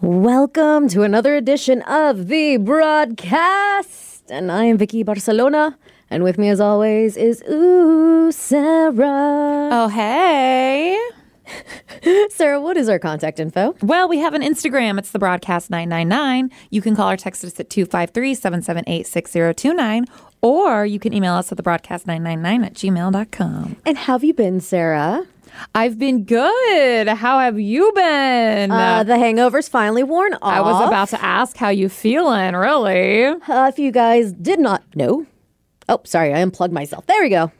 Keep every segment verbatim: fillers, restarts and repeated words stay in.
Welcome to another edition of The Broadcast. And I am Vicky Barcelona. And with me as always is, ooh, Sarah. Oh, hey. Sarah, what is our contact info? Well, we have an Instagram. It's the broadcast nine nine nine. You can call or text us at two five three, seven seven eight, six zero two nine. Or you can email us at the broadcast nine nine nine at gmail dot com. And how have you been, Sarah? I've been good. How have you been? Uh, the hangover's finally worn off. I was about to ask how you feeling, really. Uh, if you guys did not know. Oh, sorry, I unplugged myself. There we go.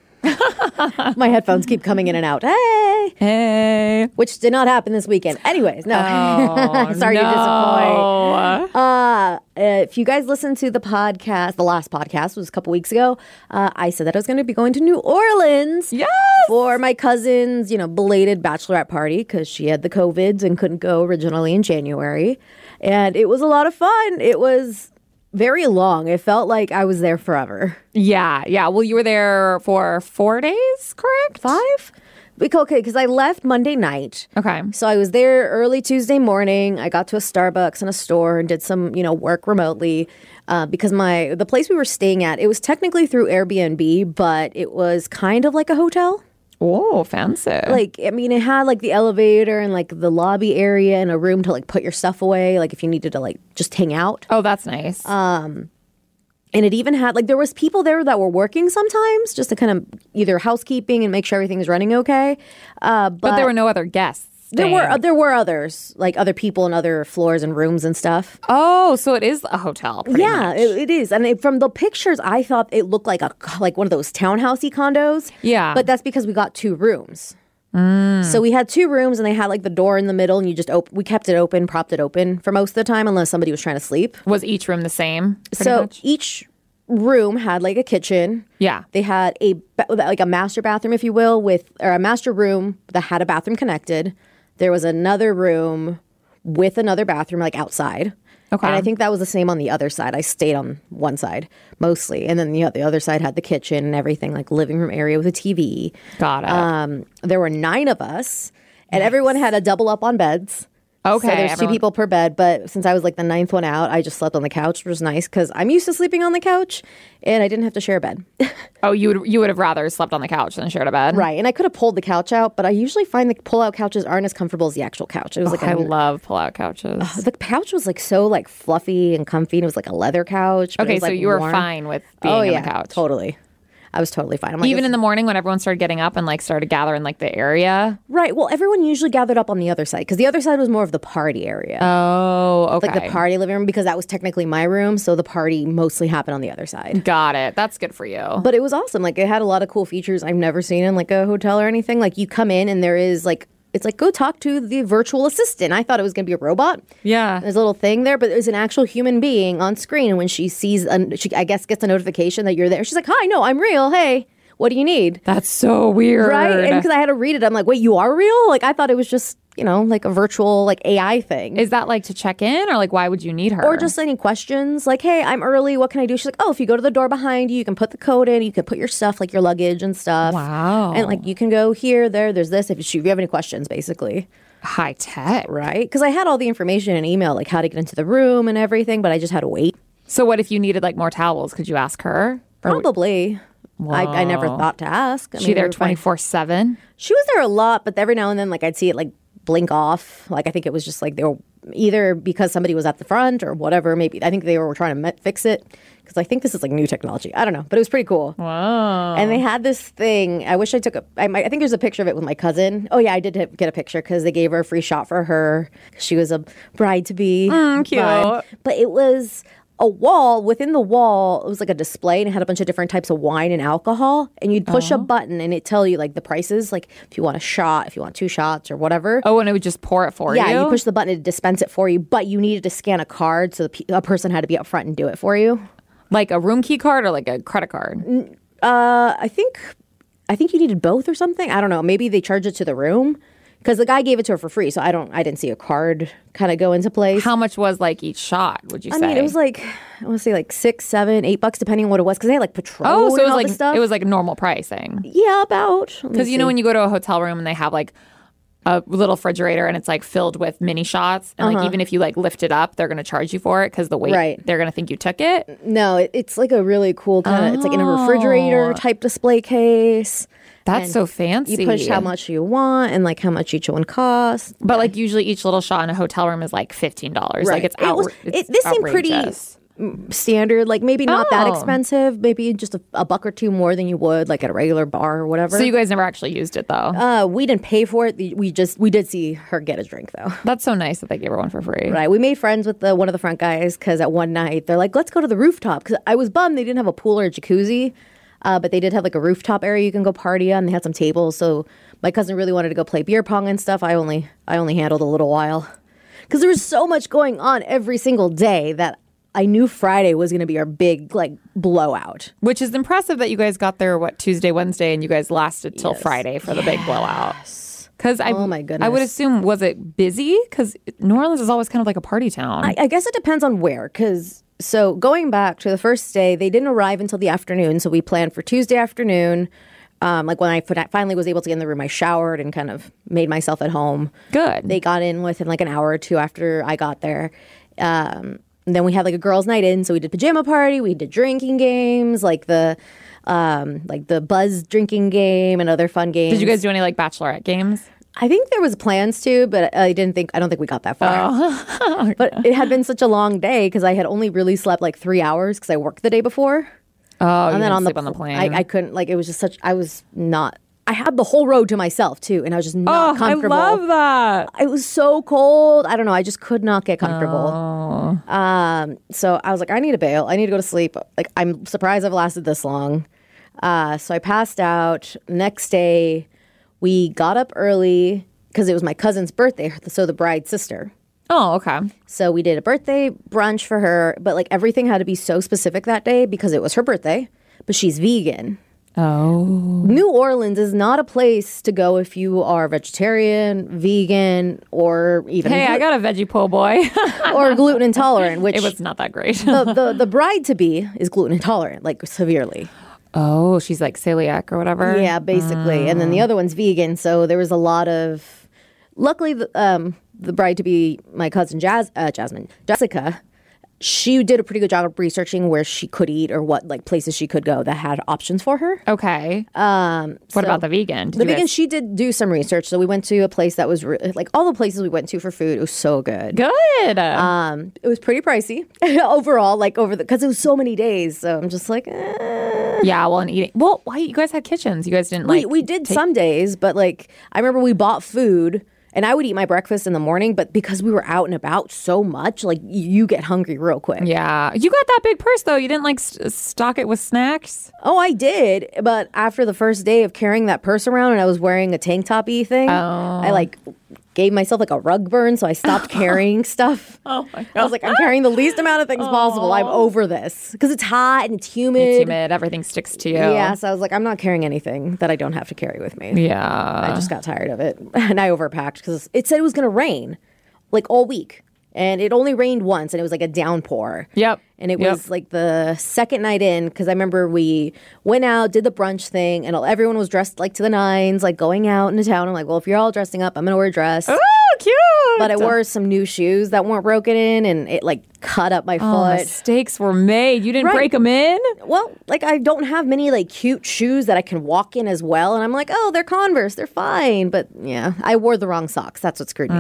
My headphones keep coming in and out. Hey. Hey. Which did not happen this weekend. Anyways, no. Oh, Sorry no. to disappoint. Uh, if you guys listened to the podcast, the last podcast was a couple weeks ago, uh, I said that I was going to be going to New Orleans. Yes. For my cousin's, you know, belated bachelorette party because she had the COVIDs and couldn't go originally in January. And it was a lot of fun. It was very long. It felt like I was there forever. Yeah, yeah. Well, you were there for four days, correct? Five? Okay, because I left Monday night. Okay. So I was there early Tuesday morning. I got to a Starbucks and a store and did some, you know, work remotely uh, because my the place we were staying at, it was technically through Airbnb, but it was kind of like a hotel. Oh, fancy. Like, I mean, it had like the elevator and like the lobby area and a room to like put your stuff away, like if you needed to like just hang out. Oh, that's nice. Um, and it even had like there was people there that were working sometimes just to kind of either housekeeping and make sure everything was running okay. Uh, but, but there were no other guests. There staying. were there were others, like other people in other floors and rooms and stuff. Oh, so it is a hotel. Pretty Yeah, much. it, it is. And it, from the pictures, I thought it looked like a like one of those townhousey condos. Yeah. But that's because we got two rooms. Mm. So we had two rooms, and they had like the door in the middle, and you just op- we kept it open, propped it open for most of the time, unless somebody was trying to sleep. Was each room the same? pretty So much? each room had like a kitchen. Yeah. They had a ba- like a master bathroom, if you will, with or a master room that had a bathroom connected. There was another room with another bathroom, like outside. Okay. And I think that was the same on the other side. I stayed on one side mostly. And then the, the other side had the kitchen and everything, like living room area with a T V. Got it. Um, there were nine of us, and nice. Everyone had a double up on beds. Okay. So there's everyone... two people per bed, but since I was like the ninth one out, I just slept on the couch, which was nice because I'm used to sleeping on the couch, and I didn't have to share a bed. Oh, you would you would have rather slept on the couch than shared a bed, right? And I could have pulled the couch out, but I usually find the pull-out couches aren't as comfortable as the actual couch. It was oh, like I a, love pull-out couches. Uh, the couch was like so like fluffy and comfy, and it was like a leather couch. Okay, was, so like, you were warm. fine with being oh, on yeah, the couch. Totally. I was totally fine. I'm like, even in the morning when everyone started getting up and like started gathering like the area. Right. Well, everyone usually gathered up on the other side because the other side was more of the party area. Oh, okay. Like the party living room because that was technically my room, so the party mostly happened on the other side. Got it. That's good for you. But it was awesome. Like it had a lot of cool features I've never seen in like a hotel or anything. Like you come in and there is like it's like, go talk to the virtual assistant. I thought it was going to be a robot. Yeah. There's a little thing there, but there's an actual human being on screen. And when she sees, a, she, I guess, gets a notification that you're there, she's like, hi, no, I'm real. Hey, what do you need? That's so weird. Right? And because I had to read it, I'm like, wait, you are real? Like, I thought it was just, you know, like a virtual, like A I thing. Is that like to check in or like why would you need her? Or just any questions like, hey, I'm early. What can I do? She's like, oh, if you go to the door behind you, you can put the code in. You can put your stuff, like your luggage and stuff. Wow. And like you can go here, there, there's this. If you, if you have any questions, basically. High tech. Right? Because I had all the information in email, like how to get into the room and everything, but I just had to wait. So what if you needed like more towels? Could you ask her? Or Probably. I, I never thought to ask. I she mean, there we were fine. twenty-four seven? She was there a lot, but every now and then, like I'd see it like blink off. Like I think it was just like they were either because somebody was at the front or whatever. Maybe I think they were trying to met- fix it because I think this is like new technology. I don't know, but it was pretty cool. Wow. And they had this thing. I wish I took a. I, I think there's a picture of it with my cousin. Oh yeah, I did get a picture because they gave her a free shot for her. She was a bride to be. Mm, cute. But, but it was a wall. Within the wall, it was like a display, and it had a bunch of different types of wine and alcohol. And you'd push oh. a button, and it tell you like the prices, like if you want a shot, if you want two shots, or whatever. Oh, and it would just pour it for yeah, you? Yeah, you push the button, it dispense it for you, but you needed to scan a card, so the pe- a person had to be up front and do it for you. Like a room key card or like a credit card? Uh, I think, I think you needed both or something. I don't know. Maybe they charge it to the room. Because the guy gave it to her for free, so I don't, I didn't see a card kind of go into place. How much was like each shot? Would you I say? mean, it was like I want to say like six, seven, eight bucks, depending on what it was. Because they had like Patron. oh, so and it was all like this stuff. it was like normal pricing. Yeah, about. Because you know when you go to a hotel room and they have like a little refrigerator and it's like filled with mini shots. And like Uh-huh. even if you like lift it up, they're going to charge you for it because the weight, Right. they're going to think you took it. No, it, it's like a really cool kind of, it's like in a refrigerator type display case. That's And so fancy. You push how much you want and like how much each one costs. But like usually each little shot in a hotel room is like fifteen dollars. Like Right. it's, It was- outra- it's it- this seemed pretty- outrageous. Standard, like maybe not that Oh. expensive, maybe just a, a buck or two more than you would like at a regular bar or whatever. So you guys never actually used it though. uh, we didn't pay for it. We just, we did see her get a drink though. That's so nice that they gave her one for free. Right. We made friends with the one of the front guys because at one night they're like, let's go to the rooftop. Because I was bummed they didn't have a pool or a jacuzzi, uh, but they did have like a rooftop area you can go party on. They had some tables. So my cousin really wanted to go play beer pong and stuff. I only I only handled a little while because there was so much going on every single day that I knew Friday was going to be our big like blowout. Which is impressive that you guys got there, what, Tuesday, Wednesday, and you guys lasted till Yes. Friday for the big blowout. Because I, Oh, my I would goodness. assume, was it busy? Because New Orleans is always kind of like a party town. I, I guess it depends on where, because so going back to the first day, they didn't arrive until the afternoon. So we planned for Tuesday afternoon. Um, like when I fin- finally was able to get in the room, I showered and kind of made myself at home. Good. They got in within like an hour or two after I got there. Um, and then we had like a girls' night in, so we did pajama party, we did drinking games, like the um, like the buzz drinking game and other fun games. Did you guys do any like bachelorette games? I think there was plans to, but I didn't think I don't think we got that far. But it had been such a long day because I had only really slept like three hours because I worked the day before. Oh, you And then didn't on the, sleep on the plane. I, I couldn't like it was just such. I was not. I had the whole road to myself too, and I was just not oh, I comfortable. love that. It was so cold. I don't know. I just could not get comfortable. Oh. Um, so I was like, I need to bail. I need to go to sleep. Like, I'm surprised I've lasted this long. Uh, so I passed out. Next day, we got up early because it was my cousin's birthday. So the bride's sister. Oh, okay. So we did a birthday brunch for her, but like everything had to be so specific that day because it was her birthday, but she's vegan. Oh. New Orleans is not a place to go if you are vegetarian, vegan, or even Hey, I got a veggie po' boy. or gluten intolerant, which It was not that great. the, the the bride to be is gluten intolerant, like severely. Oh, she's like celiac or whatever. Yeah, basically. And then the other one's vegan, so there was a lot of. Luckily, the, um, the bride to be, my cousin Jazz, uh, Jasmine, Jessica, she did a pretty good job of researching where she could eat or what like places she could go that had options for her. Okay. Um, What so- about the vegan? Did The you vegan, guys- she did do some research. So we went to a place that was re- like all the places we went to for food. It was so good. Good. Um, it was pretty pricey overall, like over the because it was so many days. So I'm just like, eh. yeah, well, and eating. Well, why you guys had kitchens? You guys didn't we like. we did some days, but like I remember we bought food. And I would eat my breakfast in the morning, but because we were out and about so much, like y- you get hungry real quick. Yeah, you got that big purse though. You didn't like st- stock it with snacks. Oh, I did. But after the first day of carrying that purse around and I was wearing a tank top-y thing, I like gave myself like a rug burn. So I stopped carrying stuff. Oh my god! I was like, I'm carrying the least amount of things possible. I'm over this because it's hot and it's humid. It's humid. Everything sticks to you. Yeah, so I was like, I'm not carrying anything that I don't have to carry with me. Yeah. I just got tired of it. And I overpacked because it said it was going to rain like all week. And it only rained once and it was like a downpour. Yep. And it Yep. was like the second night in because I remember we went out, did the brunch thing, and everyone was dressed like to the nines, like going out into town. I'm like, well, if you're all dressing up, I'm going to wear a dress. Oh, cute. But I wore some new shoes that weren't broken in and it like cut up my Oh, foot. mistakes were made. You didn't Right. break them in. Well, like I don't have many like cute shoes that I can walk in as well, and I'm like, oh, they're Converse, they're fine. But yeah, I wore the wrong socks. That's what screwed me.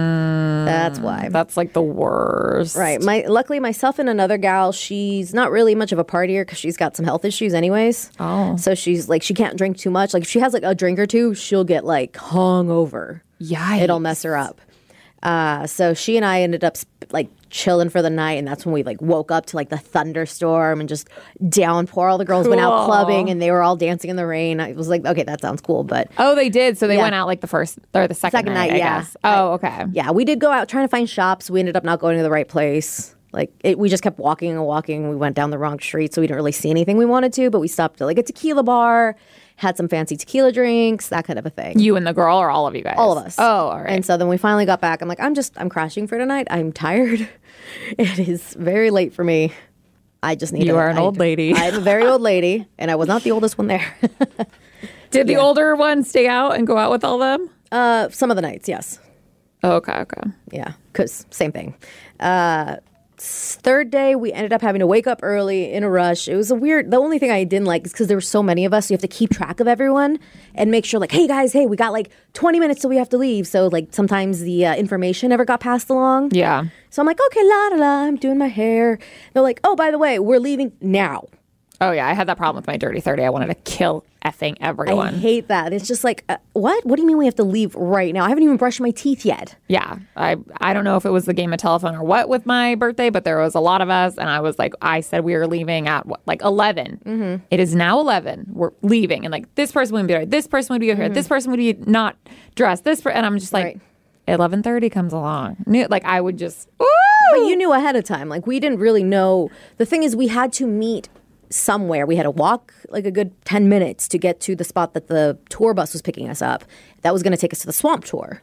That's why. That's like the worst. Right. My luckily myself and another gal, she's not really much of a partier because she's got some health issues, anyways. Oh. So she's like she can't drink too much. Like if she has like a drink or two, she'll get like hung over. Yikes. It'll mess her up. Uh, so she and I ended up sp- like chilling for the night, and that's when we like woke up to like the thunderstorm and just downpour. All the girls went out Cool. clubbing, and they were all dancing in the rain. I was like, okay, that sounds cool, but Oh, they did. So they Yeah. went out like the first or the second, Second night. night, I yeah. guess. Oh, okay. yeah, we did go out trying to find shops. We ended up not going to the right place. Like it, we just kept walking and walking. We went down the wrong street, so we didn't really see anything we wanted to. But we stopped at like a tequila bar, had some fancy tequila drinks, that kind of a thing. You and the girl, or all of you guys? All of us. Oh, all right. And so then we finally got back. I'm like, I'm just, I'm crashing for tonight. I'm tired. It is very late for me. I just need. You a- are an I- old lady. I'm a very old lady, and I was not the oldest one there. Did the yeah. older one stay out and go out with all them? Uh, some of the nights, yes. Oh, okay, okay. Yeah, because same thing. Uh, s- third day, we ended up having to wake up early in a rush. It was a weird. The only thing I didn't like is because there were so many of us. So you have to keep track of everyone and make sure, like, hey guys, hey, we got like twenty minutes till we have to leave. So like sometimes the uh, information never got passed along. Yeah. So I'm like, okay, la la la. I'm doing my hair. They're like, oh, by the way, we're leaving now. Oh, yeah. I had that problem with my Dirty thirty. I wanted to kill effing everyone. I hate that. It's just like, uh, what? What do you mean we have to leave right now? I haven't even brushed my teeth yet. Yeah. I, I don't know if it was the game of telephone or what with my birthday, but there was a lot of us. And I was like, I said we were leaving at what, like eleven. Mm-hmm. It is now eleven. We're leaving. And like, this person would be right. This person would be here. Mm-hmm. This person would be not dressed. This per-. And I'm just like, right. eleven thirty comes along. Like, I would just, ooh! But you knew ahead of time. Like, we didn't really know. The thing is, we had to meet somewhere. We had to walk like a good ten minutes to get to the spot that the tour bus was picking us up. That was going to take us to the swamp tour.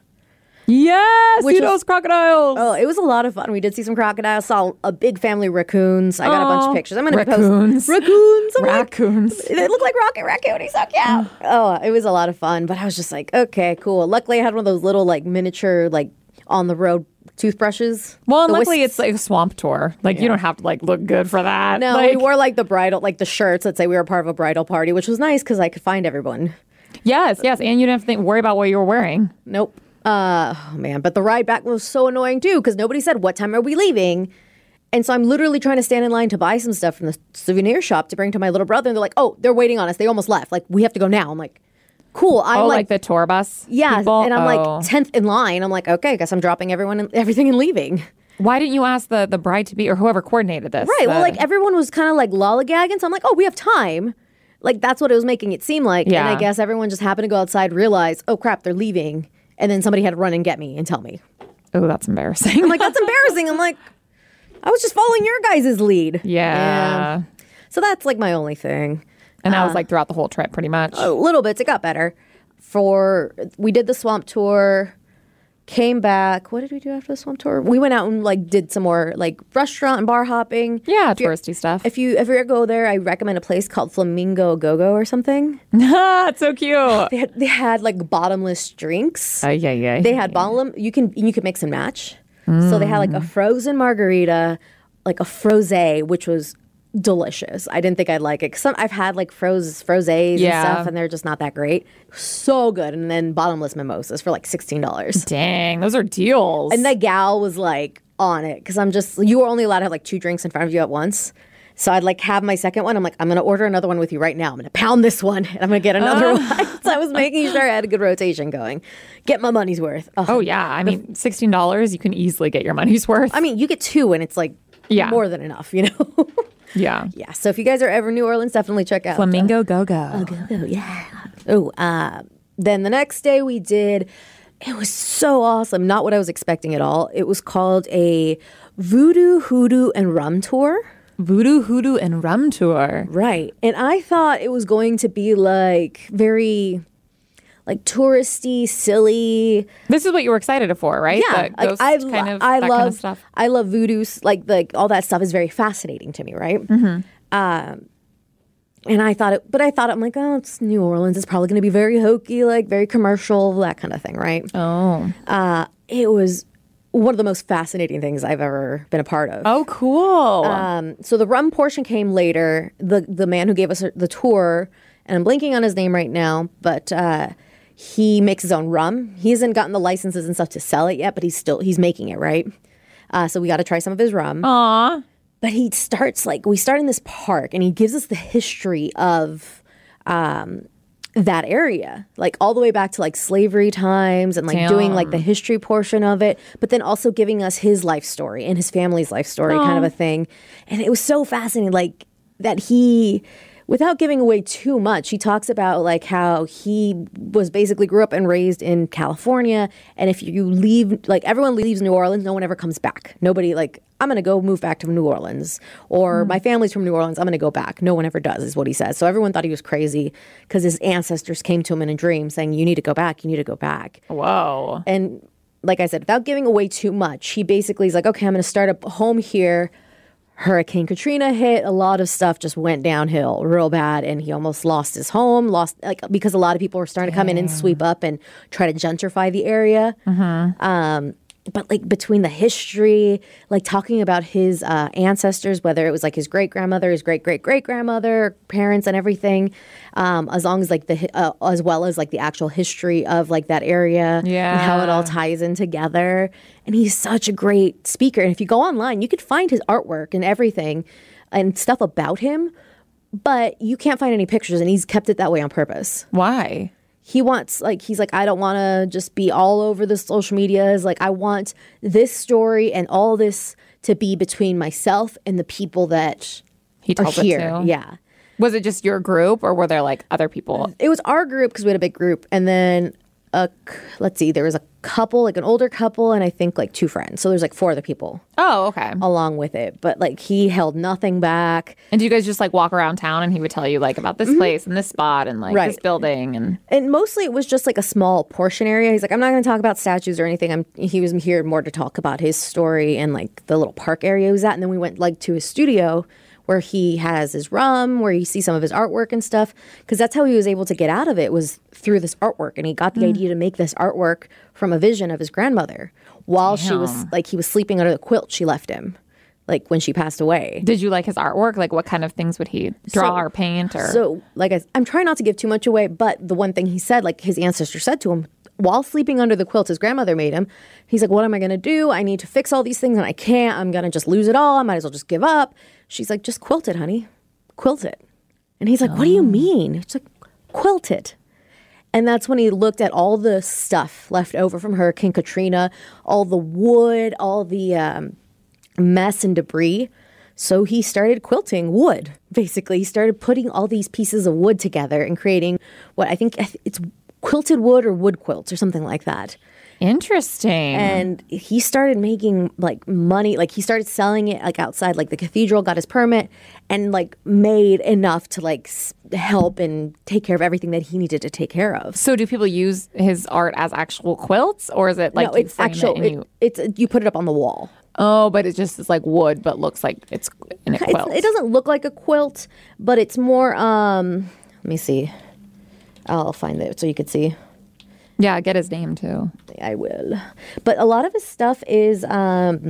Yes, Which see was, those crocodiles. Oh, it was a lot of fun. We did see some crocodiles, saw a big family of raccoons. I got Aww, a bunch of pictures. I'm going to raccoons. post raccoons. I'm Raccoons. Like, they look like Rocket Raccoon. He's so cute. Oh, it was a lot of fun. But I was just like, okay, cool. Luckily, I had one of those little like miniature like on the road toothbrushes. Well, and The luckily whisks. it's like a swamp tour. Like, you don't have to like look good for that. No, like, we wore like the bridal, like the shirts that say we were part of a bridal party, which was nice because I could find everyone. Yes, yes. And you didn't have to think, worry about what you were wearing. Nope. Uh, oh man, but the ride back was so annoying too because nobody said what time are we leaving, and so I'm literally trying to stand in line to buy some stuff from the souvenir shop to bring to my little brother, and they're like, "Oh, they're waiting on us. They almost left. Like we have to go now." I'm like, "Cool." I'm oh, like, like the tour bus. yeah, people? and I'm oh. like tenth in line. I'm like, okay, I guess I'm dropping everyone and everything and leaving. Why didn't you ask the the bride to be or whoever coordinated this? Right. The, Well, like everyone was kind of like lollygagging, so I'm like, oh, we have time. Like that's what it was making it seem like, Yeah. and I guess everyone just happened to go outside, realize, oh crap, they're leaving. And then somebody had to run and get me and tell me. oh, that's embarrassing. I'm like, that's embarrassing. I'm like, I was just following your guys' lead. yeah. So that's like my only thing. And that was like throughout the whole trip, pretty much. A little bit. It got better. For we did the swamp tour, came back. What did we do after the swamp tour? We went out and like did some more like restaurant and bar hopping. Yeah, If you're- touristy stuff. If you ever go there, I recommend a place called Flamingo Go-Go or something. It's so cute. They had, they had like bottomless drinks. Ay, ay, ay. They had bottom. You can you could mix and match. So they had like a frozen margarita, like a frosé, which was delicious. I didn't think I'd like it. 'Cause some I've had like froze frosés Yeah. and stuff, and they're just not that great. So good. And then bottomless mimosas for like sixteen dollars. Dang, those are deals. And the gal was like on it because I'm just you were only allowed to have like two drinks in front of you at once. So I'd like have my second one. I'm like, I'm gonna order another one with you right now. I'm gonna pound this one and I'm gonna get another one. So I was making sure I had a good rotation going. Get my money's worth. Ugh. oh, yeah. I mean, sixteen dollars, you can easily get your money's worth. I mean, you get two and it's like Yeah. more than enough, you know? yeah. Yeah. So if you guys are ever in New Orleans, definitely check out Flamingo Go-Go. Oh, yeah. Oh, uh, then the next day we did, it was so awesome. Not what I was expecting at all. It was called a Voodoo, Hoodoo, and Rum Tour. Voodoo, Hoodoo, and Rum Tour. Right. And I thought it was going to be like very like touristy, silly. This is what you were excited for, right? Yeah. The Like, ghost I, kind lo- of, I that love kind of stuff. I love voodoo. Like like all that stuff is very fascinating to me, right? Mm-hmm. Um and I thought it, but I thought I'm like, oh, it's New Orleans. It's probably going to be very hokey, like very commercial, that kind of thing, right? Oh. Uh, it was one of the most fascinating things I've ever been a part of. Oh, cool. Um, so the rum portion came later. The the man who gave us the tour, and I'm blanking on his name right now, but uh, he makes his own rum. He hasn't gotten the licenses and stuff to sell it yet, but he's still he's making it, right? Uh, so we got to try some of his rum. Aw. But he starts like we start in this park, and he gives us the history of um, that area, like all the way back to like slavery times, and like doing like the history portion of it, but then also giving us his life story and his family's life story, kind of a thing. And it was so fascinating, like that he. Without giving away too much, he talks about like how he was basically grew up and raised in California. And if you leave, like everyone leaves New Orleans, no one ever comes back. Nobody like, I'm going to go move back to New Orleans, or my family's from New Orleans, I'm going to go back. No one ever does, is what he says. So everyone thought he was crazy because his ancestors came to him in a dream saying, you need to go back, you need to go back. Whoa. And like I said, without giving away too much, he basically is like, okay, I'm going to start a home here. Hurricane Katrina hit, a lot of stuff just went downhill real bad, and he almost lost his home, lost like because a lot of people were starting to come in and sweep up and try to gentrify the area. Mm-hmm. Um, but like between the history, like talking about his uh, ancestors, whether it was like his great grandmother, his great great great grandmother, parents, and everything, um, as long as like the uh, as well as like the actual history of like that area, yeah, and how it all ties in together. And he's such a great speaker. And if you go online, you could find his artwork and everything and stuff about him, but you can't find any pictures. And he's kept it that way on purpose. Why? He wants, like, he's like, I don't want to just be all over the social medias. Like, I want this story and all this to be between myself and the people that he are tells here. It to. Yeah. Was it just your group, or were there like other people? It was our group because we had a big group. And then, a, let's see, there was a couple, like an older couple, and I think like two friends. So there's like four other people. Oh, okay. Along with it. But like he held nothing back. And do you guys just like walk around town and he would tell you like about this mm-hmm. place and this spot and like right. this building? And and mostly it was just like a small portion area. He's like, I'm not going to talk about statues or anything. I'm He was here more to talk about his story and like the little park area he was at. And then we went like to his studio where he has his rum, where you see some of his artwork and stuff. Because that's how he was able to get out of it, was through this artwork. And he got the mm. idea to make this artwork from a vision of his grandmother while Damn. she was, like, he was sleeping under the quilt she left him, like, when she passed away. Did you like his artwork? Like, what kind of things would he draw so, or paint? Or So, like, I, I'm trying not to give too much away, but the one thing he said, like, his ancestor said to him, while sleeping under the quilt his grandmother made him, he's like, what am I going to do? I need to fix all these things, and I can't. I'm going to just lose it all. I might as well just give up. She's like, just quilt it, honey. Quilt it. And he's like, oh. what do you mean? It's like, quilt it. And that's when he looked at all the stuff left over from Hurricane Katrina, all the wood, all the um, mess and debris. So he started quilting wood, basically. He started putting all these pieces of wood together and creating what I think it's quilted wood or wood quilts or something like that. Interesting. And he started making like money, like he started selling it like outside like the cathedral, got his permit, and like made enough to like s- help and take care of everything that he needed to take care of. So do people use his art as actual quilts, or is it like no, it's actual it it, you... it's you put it up on the wall. Oh, but it just is like wood but looks like it's in a quilt. It's, it doesn't look like a quilt, but it's more um let me see. I'll find it so you could see. Yeah, get his name too. I will. But a lot of his stuff is um,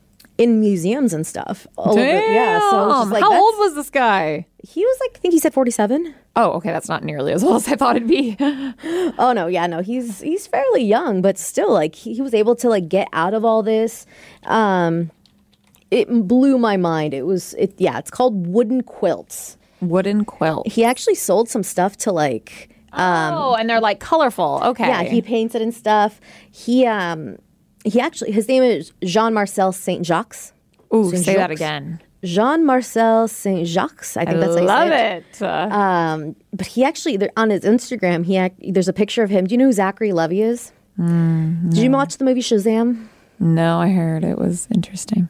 in museums and stuff. All Damn. Over, yeah. So it's just like, how old was this guy? He was like, I think he said forty-seven. Oh, okay. That's not nearly as old as I thought it'd be. Oh no, yeah, no. He's he's fairly young, but still, like he, he was able to like get out of all this. Um, it blew my mind. It was it. Yeah, it's called Wooden Quilts. Wooden quilt. He actually sold some stuff to like. Um, oh, and they're like colorful. Okay. Yeah, he paints it and stuff. He um he actually his name is Jean-Marcel Saint Jacques. Ooh, Saint say Jacques. that again. Jean-Marcel Saint Jacques. I think I that's how you love say it. it. Uh, Um, but he actually there, on his Instagram, he ac- there's a picture of him. Do you know who Zachary Levy is? Mm, Did you watch the movie Shazam? No, I heard it was interesting.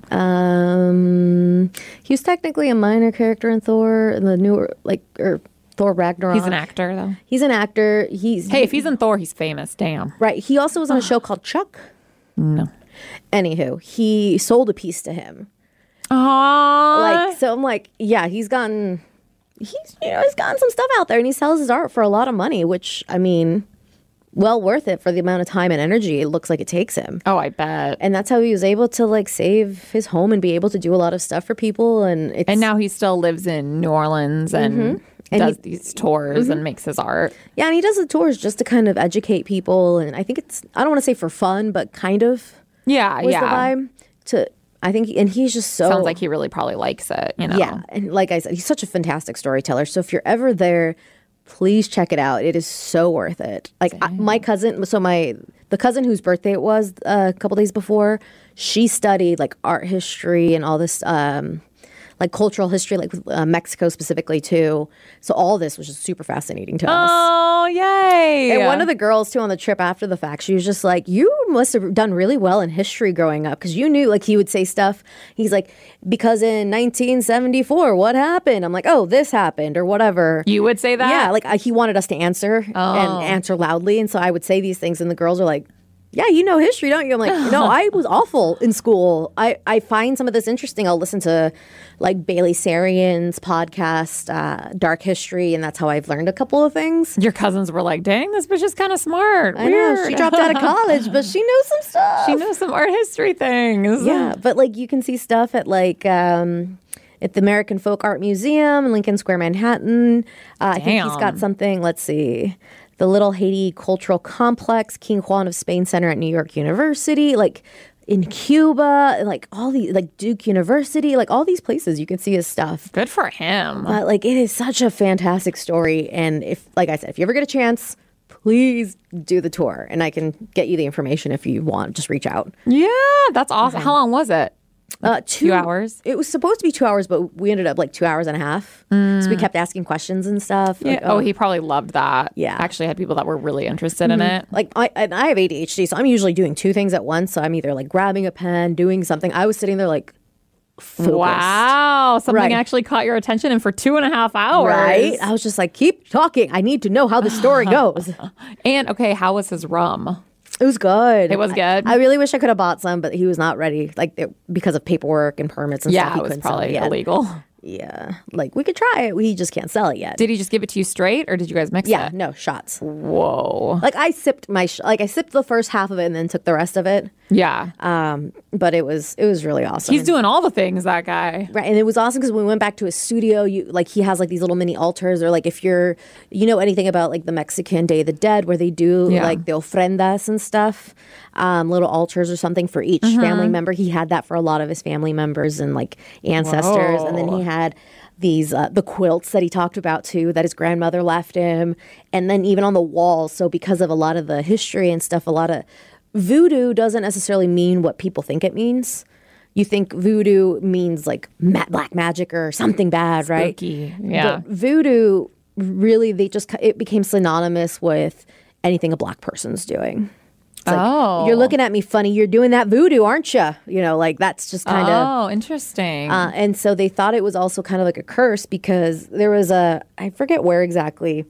Um, he was technically a minor character in Thor, in the newer like or. Thor Ragnarok. He's an actor, though. He's an actor. He's hey, if he's in Thor, he's famous. Damn. Right. He also was on a show called Chuck. No. Anywho, he sold a piece to him. Aww. Like so, I'm like, yeah, he's gotten, he's you know, he's gotten some stuff out there, and he sells his art for a lot of money, which I mean, well worth it for the amount of time and energy it looks like it takes him. Oh, I bet. And that's how he was able to like save his home and be able to do a lot of stuff for people. And it's, and now he still lives in New Orleans and. Mm-hmm. And does he, these tours mm-hmm. and makes his art. Yeah, and he does the tours just to kind of educate people. And I think it's, I don't want to say for fun, but kind of yeah, was yeah. the vibe. To, I think, and he's just so... Sounds like he really probably likes it, you know? Yeah, and like I said, he's such a fantastic storyteller. So if you're ever there, please check it out. It is so worth it. Like I, my cousin, so my, the cousin whose birthday it was uh, a couple days before, she studied like art history and all this... Um, like cultural history, like uh, Mexico specifically too. So all this was just super fascinating to us. Oh, yay! And one of the girls too on the trip after the fact, she was just like, "You must have done really well in history growing up because you knew." Like he would say stuff. He's like, "Because in nineteen seventy-four, what happened?" I'm like, "Oh, this happened," or whatever. You would say that? Yeah, like uh, he wanted us to answer oh. and answer loudly, and so I would say these things, and the girls are like, yeah, you know history, don't you? I'm like, no, I was awful in school. I, I find some of this interesting. I'll listen to like Bailey Sarian's podcast, uh, Dark History, and that's how I've learned a couple of things. Your cousins were like, dang, this bitch is kind of smart. I Weird. know, she dropped out of college, but she knows some stuff. She knows some art history things. Yeah, but like you can see stuff at like um, at the American Folk Art Museum in Lincoln Square, Manhattan. Uh, I think he's got Damn. something. Let's see. The Little Haiti Cultural Complex, King Juan of Spain Center at New York University, like in Cuba, like all these, like Duke University, like all these places you can see his stuff. Good for him. But like it is such a fantastic story. And if, like I said, if you ever get a chance, please do the tour. And I can get you the information if you want. Just reach out. Yeah, that's awesome. How long was it? Uh, two Few hours? It was supposed to be two hours, but we ended up like two hours and a half. So we kept asking questions and stuff. Like, Yeah. Oh, he probably loved that. Yeah. Actually had people that were really interested in it. Like I, and I have A D H D, so I'm usually doing two things at once. So I'm either like grabbing a pen, doing something. I was sitting there like focused. Wow. Something Right. actually caught your attention and for two and a half hours. Right? I was just like, keep talking. I need to know how the story goes. And okay, how was his rum? It was good. It was good? I, I really wish I could have bought some, but he was not ready. Like it, because of paperwork and permits and Yeah, stuff. He it was couldn't sell probably yet. illegal. Yeah. Like we could try it. We just can't sell it yet. Did he just give it to you straight or did you guys mix yeah, it? no shots. Whoa. Like I sipped my sh- like I sipped the first half of it and then took the rest of it. Yeah. Um, but it was it was really awesome. He's doing all the things, that guy. Right, and it was awesome because when we went back to his studio, you like he has like these little mini altars, or like if you're, you know anything about like the Mexican Day of the Dead, where they do Yeah. like the ofrendas and stuff, um, little altars or something for each Mm-hmm. family member. He had that for a lot of his family members and like ancestors, and then Whoa. he had these uh, the quilts that he talked about too that his grandmother left him, and then even on the walls. So because of a lot of the history and stuff, a lot of voodoo doesn't necessarily mean what people think it means. You think voodoo means like ma- black magic or something bad, right? Spooky. Yeah. But voodoo, really, they just it became synonymous with anything a black person's doing. It's like, Oh. you're looking at me funny. You're doing that voodoo, aren't you? You know, like that's just kind of. Oh, interesting. Uh, and so they thought it was also kind of like a curse because there was a, I forget where exactly,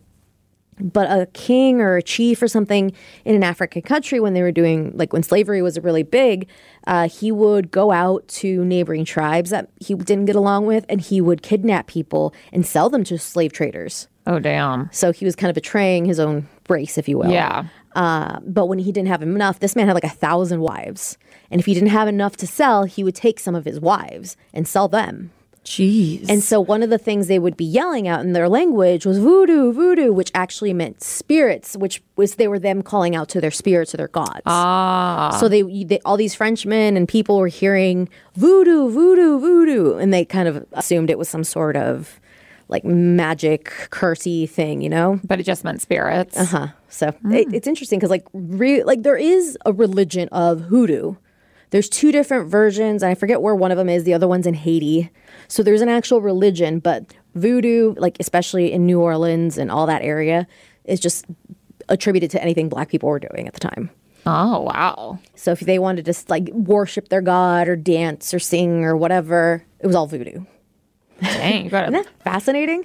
but a king or a chief or something in an African country when they were doing, like when slavery was really big, uh, he would go out to neighboring tribes that he didn't get along with and he would kidnap people and sell them to slave traders. oh, damn. So he was kind of betraying his own race, if you will. Yeah. Uh, but when he didn't have enough, this man had like a thousand wives. And if he didn't have enough to sell, he would take some of his wives and sell them. Jeez. And so one of the things they would be yelling out in their language was voodoo, voodoo, which actually meant spirits, which was they were them calling out to their spirits or their gods. ah. So they, they all these Frenchmen and people were hearing voodoo, voodoo, voodoo, and they kind of assumed it was some sort of like magic cursey thing, you know? But it just meant spirits. Huh. So it, it's interesting because like re- like there is a religion of hoodoo. There's two different versions, and I forget where one of them is. The other one's in Haiti. So there's an actual religion, but voodoo, like especially in New Orleans and all that area, is just attributed to anything black people were doing at the time. Oh, wow. So if they wanted to like worship their god or dance or sing or whatever, it was all voodoo. Dang. You got Isn't to. that fascinating?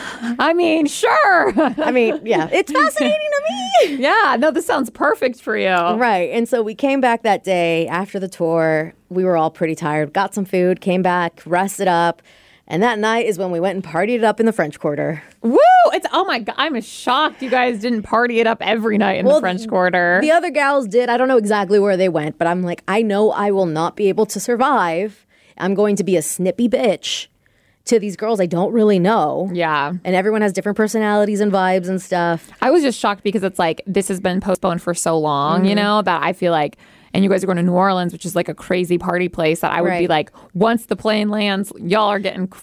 I mean, sure. I mean, yeah, it's fascinating to me. Yeah. No, this sounds perfect for you. Right. And so we came back that day after the tour. We were all pretty tired, got some food, came back, rested up. And that night is when we went and partied it up in the French Quarter. Woo! It's oh my god! I'm shocked you guys didn't party it up every night in Well, the French Quarter. The other gals did. I don't know exactly where they went, but I'm like, I know I will not be able to survive. I'm going to be a snippy bitch to these girls I don't really know. yeah. And everyone has different personalities and vibes and stuff. I was just shocked because it's like this has been postponed for so long, Mm-hmm. you know, that I feel like, and you guys are going to New Orleans, which is like a crazy party place that I would be Right. like, once the plane lands, y'all are getting crazy.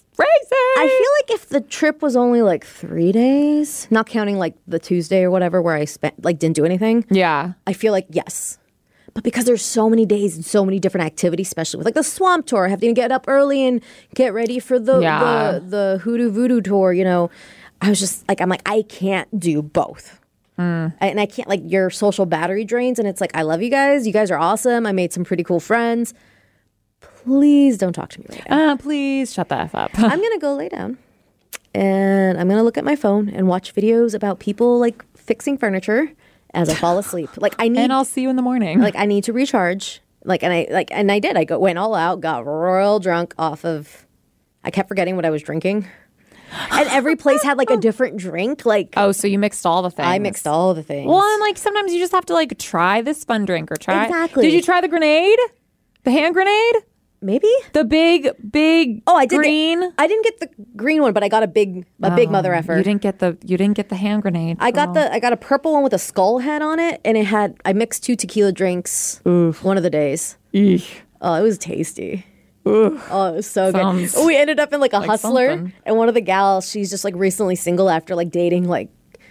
I feel like if the trip was only like three days, not counting like the Tuesday or whatever where I spent, like didn't do anything, Yeah. I feel like yes. But because there's so many days and so many different activities, especially with like the swamp tour, having to get up early and get ready for the Yeah. the, the hoodoo voodoo tour, you know, I was just like, I'm like, I can't do both. Mm. I- and I can't, like, your social battery drains. And it's like, I love you guys. You guys are awesome. I made some pretty cool friends. Please don't talk to me right now. Uh, please shut the F up. I'm going to go lay down and I'm going to look at my phone and watch videos about people like fixing furniture as I fall asleep. Like I need And I'll see you in the morning. like I need to recharge. Like and I like and I did. I go went all out, got royal drunk off of I kept forgetting what I was drinking. And every place had like a different drink. Like oh, so you mixed all the things. I mixed all the things. Well, and like sometimes you just have to like try this fun drink or try. Exactly. Did you try the grenade? The hand grenade? Maybe? The big, big Oh, I did green. Get, I didn't get the green one, but I got a big a big mother effer. You didn't get the you didn't get the hand grenade. I got the I got a purple one with a skull head on it, and it had I mixed two tequila drinks Oof. one of the days. Eesh. Oh, it was tasty. Oof. Oh, it was so Sounds good. We ended up in like a like hustler, something. and one of the gals, she's just like recently single after like dating like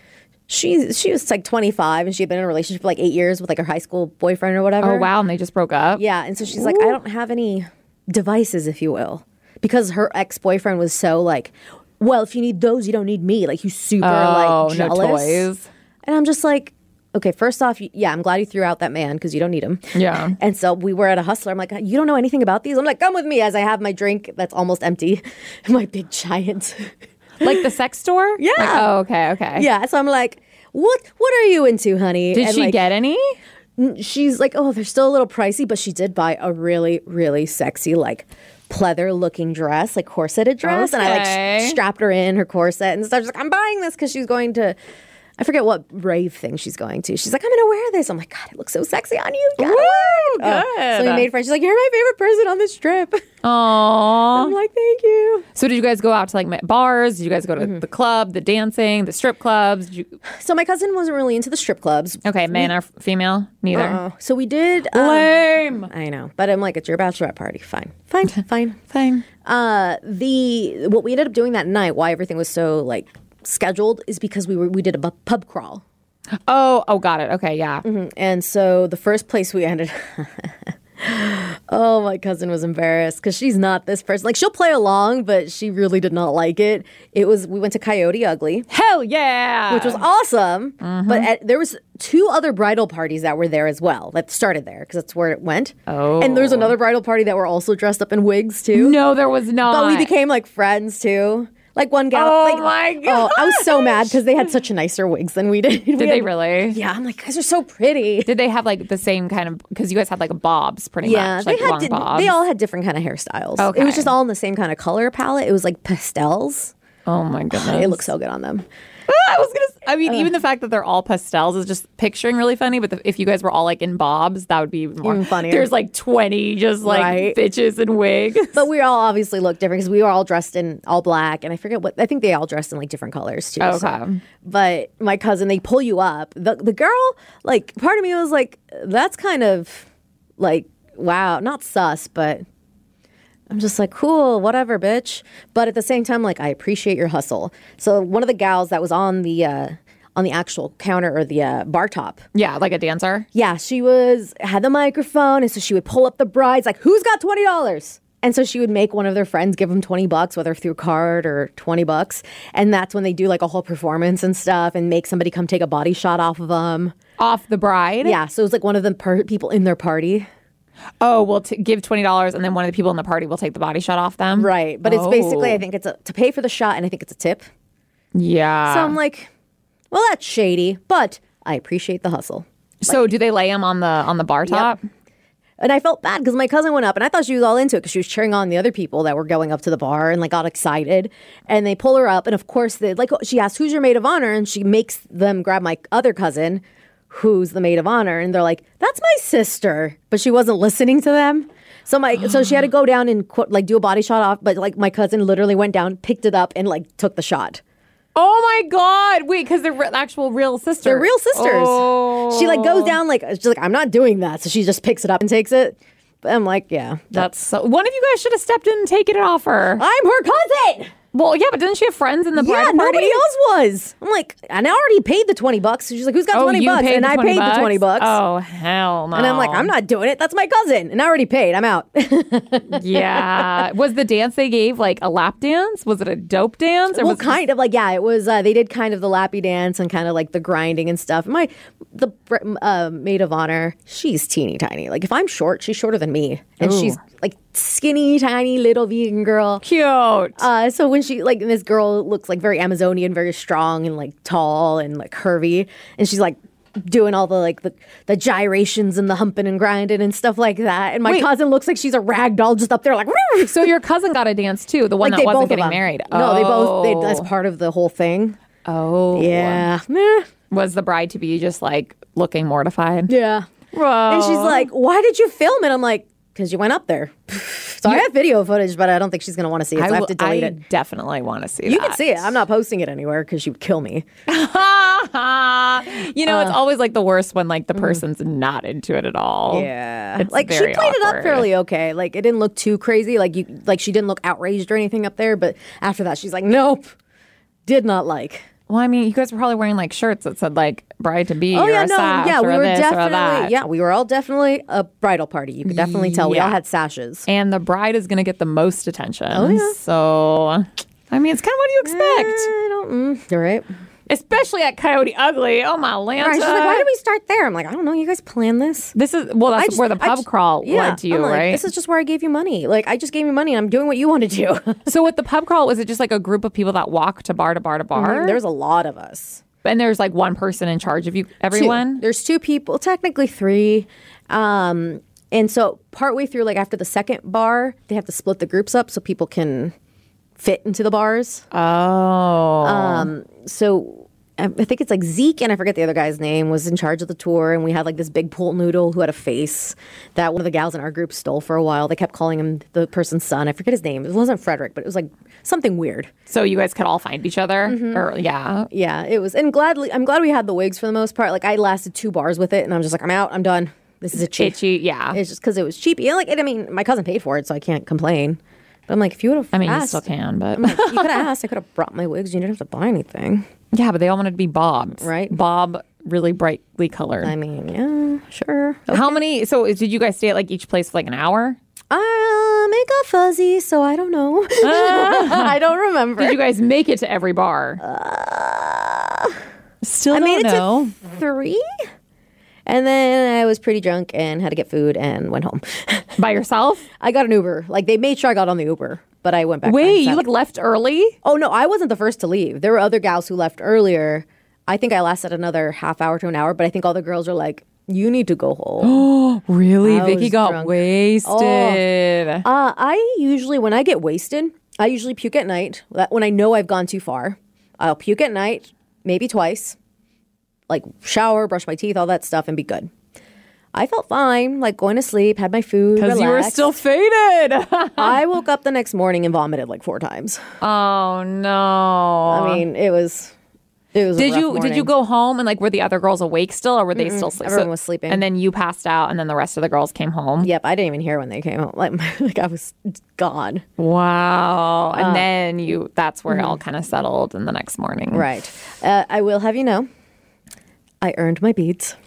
she she was like twenty-five, and she had been in a relationship for like eight years with like her high school boyfriend or whatever. Oh wow, and they just broke up. Yeah, and so she's like, I don't have any devices, if you will, because her ex-boyfriend was so like, well, if you need those, you don't need me. Like, he's super Oh, like no jealous. toys. And I'm just like, okay, first off, y- yeah, I'm glad you threw out that man because you don't need him. Yeah. And so we were at a hustler. I'm like, you don't know anything about these? I'm like, come with me as I have my drink that's almost empty, my big giant. Like the sex store? Yeah. Like, oh, okay, okay. Yeah, so I'm like, what? What are you into, honey? Did And she like, get any? she's like, oh, they're still a little pricey, but she did buy a really, really sexy, like pleather looking dress, like corseted dress. And I like Okay. sh- strapped her in her corset and stuff. She's like, I'm buying this because she's going to, I forget what rave thing she's going to. She's like, I'm going to wear this. I'm like, God, it looks so sexy on you. You gotta wear it. Oh, good. so we made friends. She's like, you're my favorite person on this trip. Aww. I'm like, thank you. So did you guys go out to like ma- bars? Did you guys go to Mm-hmm. the club, the dancing, the strip clubs? Did you... So my cousin wasn't really into the strip clubs. Okay, man or female? Neither. Uh, so we did. Um, Lame. I know, but I'm like, it's your bachelorette party. Fine, fine, fine. Fine. Uh, the what we ended up doing that night, why everything was so like scheduled, is because we were we did a bu- pub crawl, Oh, oh, got it. Okay, yeah. and so the first place we ended. Oh, my cousin was embarrassed because she's not this person. Like, she'll play along, but she really did not like it. It was we went to Coyote Ugly, Hell yeah. which was awesome. But at, there was two other bridal parties that were there as well that started there because that's where it went. Oh. And there's another bridal party that were also dressed up in wigs too. No, there was not. But we became like friends too. Like one gal. Oh like, my Oh, I was so gosh. mad because they had such nicer wigs than we did. Did they really? Yeah, I'm like, guys are so pretty. Did they have like the same kind of? Because you guys had like bobs, pretty Yeah, much. they Like had. long di- bobs. they all had different kind of hairstyles. Okay. It was just all in the same kind of color palette. It was like pastels. Oh my goodness. It looks so good on them. I was gonna. s- I mean, even the fact that they're all pastels is just picturing really funny. But the, if you guys were all like in bobs, that would be even more Even funnier. There's like twenty just like Right. bitches in wigs. But we all obviously looked different because we were all dressed in all black, and I forget what. I think they all dressed in like different colors too. so. Okay. But my cousin, they pull you up. The the girl, like, part of me was like, that's kind of like, wow, not sus, but I'm just like, cool, whatever, bitch. But at the same time, like, I appreciate your hustle. So one of the gals that was on the uh, on the actual counter or the uh, bar top. Yeah, like a dancer. Yeah, she was had the microphone, and so she would pull up the brides, like, who's got twenty dollars? And so she would make one of their friends give them twenty bucks, whether through card or twenty bucks. And that's when they do like a whole performance and stuff and make somebody come take a body shot off of them. Off the bride. Yeah, so it was like one of the per- people in their party. Oh, we'll t- give twenty dollars, and then one of the people in the party will take the body shot off them. Right. But it's basically, Oh. I think it's a, to pay for the shot, and I think it's a tip. Yeah. So I'm like, well, that's shady, but I appreciate the hustle. so do they lay them on the on the bar top? And I felt bad because my cousin went up and I thought she was all into it because she was cheering on the other people that were going up to the bar and like got excited. And they pull her up. And of course, they like she asks, who's your maid of honor? And she makes them grab my other cousin, who's the maid of honor. And they're like, that's my sister. But she wasn't listening to them. So my so she had to go down and qu- like do a body shot off. But like my cousin literally went down, picked it up, and like took the shot. Oh my God! Wait, because they're re- actual real sisters. They're real sisters. Oh. She like goes down like she's like, I'm not doing that. So she just picks it up and takes it. But I'm like, yeah, That's so. One of you guys should have stepped in and taken it off her. I'm her cousin. Well, yeah, but didn't she have friends in the Yeah, bridal party? nobody else was. I'm like, and I already paid the twenty bucks. So she's like, who's got Oh, twenty you bucks? paid And the I twenty paid bucks? the twenty bucks. Oh hell no! And I'm like, I'm not doing it. That's my cousin, and I already paid. I'm out. Yeah. Was the dance they gave like a lap dance? Was it a dope dance? Or well, was it kind of like yeah, it was. Uh, they did kind of the lappy dance and kind of like the grinding and stuff. My the uh, maid of honor, she's teeny tiny. Like if I'm short, she's shorter than me, and Ooh. she's like skinny, tiny little vegan girl. cute? Uh, so when she like this girl looks like very Amazonian, very strong and like tall and like curvy, and she's like doing all the like the, the gyrations and the humping and grinding and stuff like that. And my Wait. cousin looks like she's a rag doll just up there like. Woo! So your cousin got a dance too, the one Like that they both wasn't of getting them. married. No, they both. They, Oh. that's part of the whole thing. Oh. Yeah. Meh. Was the bride to be just like looking mortified? Yeah. Whoa. And she's like, "Why did you film it?" I'm like, "Because you went up there." So I have video footage, but I don't think she's gonna want to see it. So I, I, have will- to delete I it. definitely want to see You that. can see it. I'm not posting it anywhere because she would kill me. you know, it's always like the worst when like the person's not into it at all. Yeah, It's like she very played it up awkward. fairly okay. Like it didn't look too crazy. Like you, like she didn't look outraged or anything up there. But after that, she's like, "Nope, did not like." Well, I mean, you guys were probably wearing like shirts that said like bride to be Oh or yeah, a no, sash yeah, or we were this or that. definitely, yeah, we were all definitely a bridal party. You could definitely tell we all Yeah. had sashes. And the bride is going to get the most attention. Oh, yeah. So, I mean, it's kind of what you expect. I don't. Mm, you're right. Especially at Coyote Ugly. Oh, my Lanta. Right, she's like, "Why did we start there?" I'm like, "I don't know. You guys planned this." This is, well, I that's just- where the I pub just- crawl yeah, led to you, I'm like, right? This is just where I gave you money. Like I just gave you money and I'm doing what you want to do. So with the pub crawl, was it just like a group of people that walk to bar to bar to bar? There's a lot of us. And there's like one person in charge of you, everyone? Two. There's two people, technically three. Um, and so partway through, like after the second bar, they have to split the groups up so people can fit into the bars. Oh. Um, so I I think it's like Zeke and I forget the other guy's name was in charge of the tour, and we had like this big pool noodle who had a face that one of the gals in our group stole for a while. They kept calling him the person's son. I forget his name. It wasn't Frederick, but it was like something weird. So you guys could all find each other? Mm-hmm. Or yeah. Yeah, it was, and gladly, I'm glad we had the wigs for the most part. Like I lasted two bars with it, and I'm just like, I'm out, I'm done. This is a cheap. Itchy, yeah. It's just because it was cheap. Yeah, like I mean, my cousin paid for it, so I can't complain. But I'm like, if you would have, I mean, asked, you still can, but I'm like, you could have asked. I could have brought my wigs. You didn't have to buy anything. yeah, but they all wanted to be Bobs, Right. Bob, really brightly colored. I mean, yeah, sure. How many? So did you guys stay at like each place for like an hour? Um, it got fuzzy, so I don't know. I don't remember. Did you guys make it to every bar? Still I don't made it know. to three, and then I was pretty drunk and had to get food and went home. By yourself? I got an Uber. Like they made sure I got on the Uber, but I went back. by Wait, you myself. like left early? Oh no, I wasn't the first to leave. There were other gals who left earlier. I think I lasted another half hour to an hour, but I think all the girls are like, "You need to go home." Really? I Vicky was got drunk. wasted. Uh, I usually, when I get wasted, I usually puke at night. That- When I know I've gone too far, I'll puke at night, maybe twice, like shower, brush my teeth, all that stuff, and be good. I felt fine, like going to sleep, had my food, Because you were relaxed. still faded. I woke up the next morning and vomited like four times. oh no. I mean, it was. It was. a Did rough you did you morning. go home and like were the other girls awake still or were they still sleeping? everyone was sleeping. And then you passed out and then the rest of the girls came home. Yep, I didn't even hear when they came home. Like, like I was gone. Wow. Uh, And then you that's where it all kind of settled in the next morning. mm-hmm. Right. Uh, I will have you know, I earned my beads.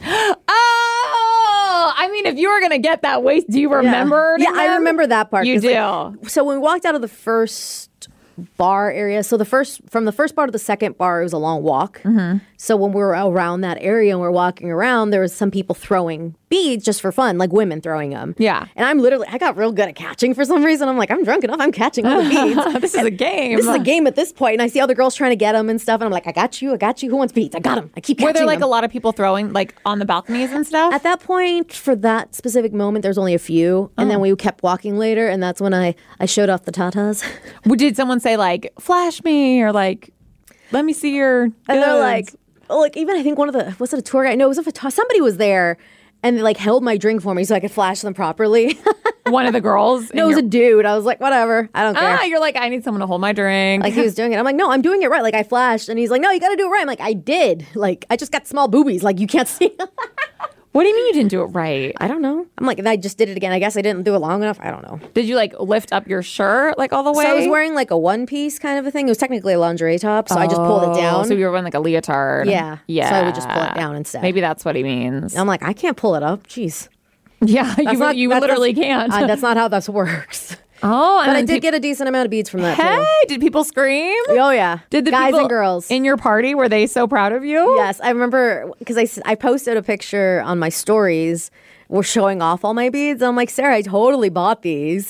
Oh, I mean, if you were gonna get that waist, do you remember? Yeah, I remember that part. You 'cause, do. like, so when we walked out of the first bar area, so the first from the first bar to the second bar, it was a long walk. Mm-hmm. So when we were around that area and we we're walking around, there was some people throwing beads just for fun, like women throwing them. Yeah. And I'm literally, I got real good at catching for some reason. I'm like, I'm drunk enough. I'm catching all the beads. this is a game. This is a game at this point, and I see other girls trying to get them and stuff, and I'm like, I got you, I got you. Who wants beads? I got them. I keep catching Were there like them. a lot of people throwing like on the balconies and stuff? At that point, for that specific moment, there's only a few, and Oh. then we kept walking later, and that's when I I showed off the tatas, Well, Did someone say like flash me or like let me see your and they're goods? like, oh, like even I think one of the was it a tour guide? No, it was a photo- somebody was there, and they like held my drink for me so I could flash them properly. one of the girls? No, it was a dude. I was like, whatever, I don't care. Ah, you're like, I need someone to hold my drink. Like he was doing it. I'm like, no, I'm doing it right. Like I flashed, and he's like, no, you got to do it right. I'm like, I did. Like I just got small boobies. Like you can't see. What do you mean you didn't do it right? I don't know. I'm like, I just did it again. I guess I didn't do it long enough. I don't know. Did you like lift up your shirt like all the way? So I was wearing like a one piece kind of a thing. It was technically a lingerie top, so I just pulled it down. Oh, so you were wearing like a leotard. Yeah. Yeah. So I would just pull it down instead. Maybe that's what he means. I'm like, I can't pull it up. Jeez. yeah, you, That's not- you that's- literally that's- can't. Uh, that's not how this works. oh, and But I then did peop- get a decent amount of beads from that Hey, too. did people scream? Oh yeah. Did the guys people and girls? in your party were they so proud of you? Yes, I remember because I, s- I posted a picture on my stories. We're showing off all my beads. I'm like, Sarah, I totally bought these.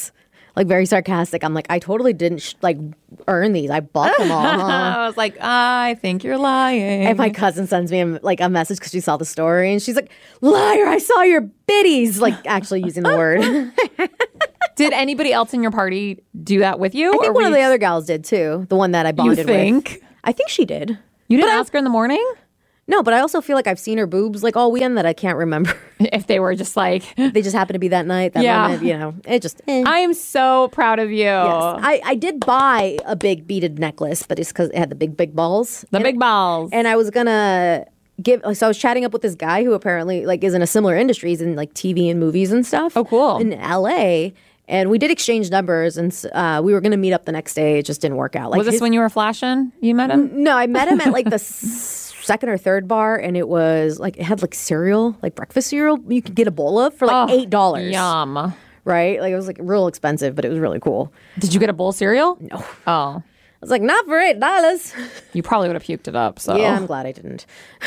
like very sarcastic. I'm like, I totally didn't sh- like earn these. I bought them all. Huh? I was like, I think you're lying. And my cousin sends me a, like a message because she saw the story, and she's like, "Liar! I saw your biddies." Like actually using the word. Did anybody else in your party do that with you? I think or one were of the you- other gals did too. The one that I You bonded think? with. I think she did. You didn't But I- ask her in the morning? No, but I also feel like I've seen her boobs like all weekend that I can't remember. If they were just like, They just happened to be that night, that Yeah. moment, you know. It just, eh. I am so proud of you. Yes. I, I did buy a big beaded necklace, but it's because it had the big, big balls. The And- big balls. And I was gonna give, so I was chatting up with this guy who apparently like is in a similar industry, he's in like T V and movies and stuff. Oh, cool. In L A. And we did exchange numbers, and uh, we were gonna meet up the next day. It just didn't work out. Like was this his- when you were flashing? You met him? No, I met him at like the s- second or third bar, and it was like it had like cereal, like breakfast cereal. You could get a bowl of for like Oh, eight dollars. Yum. Right? Like it was like real expensive, but it was really cool. Did you get a bowl cereal? No, Oh. I was like, not for eight dollars. You probably would have puked it up. So Yeah, I'm glad I didn't.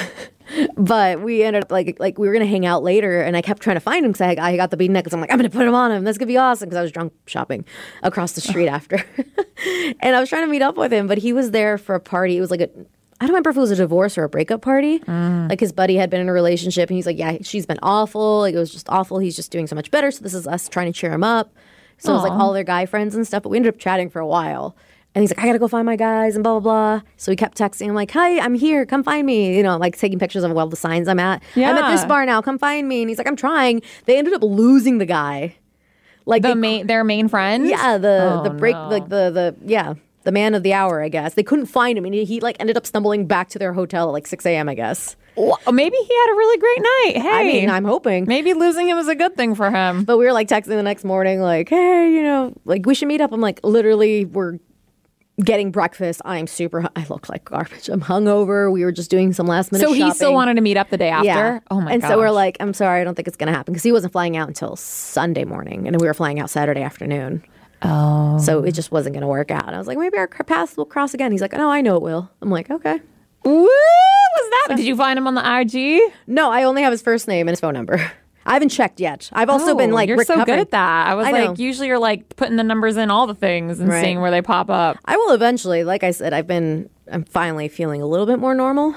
But we ended up like like we were gonna hang out later, and I kept trying to find him because I, I got the bead necklace. I'm like, I'm gonna put him on him. That's gonna be awesome because I was drunk shopping across the street after, and I was trying to meet up with him, but he was there for a party. It was like a I don't remember if it was a divorce or a breakup party. Mm. Like his buddy had been in a relationship, and he's like, yeah, she's been awful. Like it was just awful. He's just doing so much better. So this is us trying to cheer him up. So it was like Aw. all their guy friends and stuff. But we ended up chatting for a while. And he's like, I gotta go find my guys and blah, blah, blah. So he kept texting. I'm like, hi, I'm here. Come find me. You know, like taking pictures of all the signs I'm at. I'm at this Yeah. bar now. Come find me. And he's like, I'm trying. They ended up losing the guy. Like the they- main, their main friend? yeah, the Oh, the break, no. like the the yeah, the man of the hour. I guess they couldn't find him, and he, he like ended up stumbling back to their hotel at like six a.m. I guess. Well, maybe he had a really great night. Hey. I mean, I'm hoping. Maybe losing him was a good thing for him. But we were like texting the next morning, like, hey, you know, like we should meet up. I'm like, literally, we're getting breakfast. I'm super. I look like garbage. I'm hungover. We were just doing some last minute. So he shopping. still wanted to meet up the day after? Yeah. Oh my And gosh. so we're like, I'm sorry, I don't think it's gonna happen because he wasn't flying out until Sunday morning, and we were flying out Saturday afternoon. oh. So it just wasn't gonna work out. I was like, maybe our paths will cross again. He's like, oh, I know it will. I'm like, okay. Woo! Was that? Did you find him on the I G? No, I only have his first name and his phone number. I haven't checked yet. I've also Oh, been like, you're so recovering. good at that. I was I like, know. usually you're like putting the numbers in all the things and Right. seeing where they pop up. I will eventually. Like I said, I've been. I'm finally feeling a little bit more normal.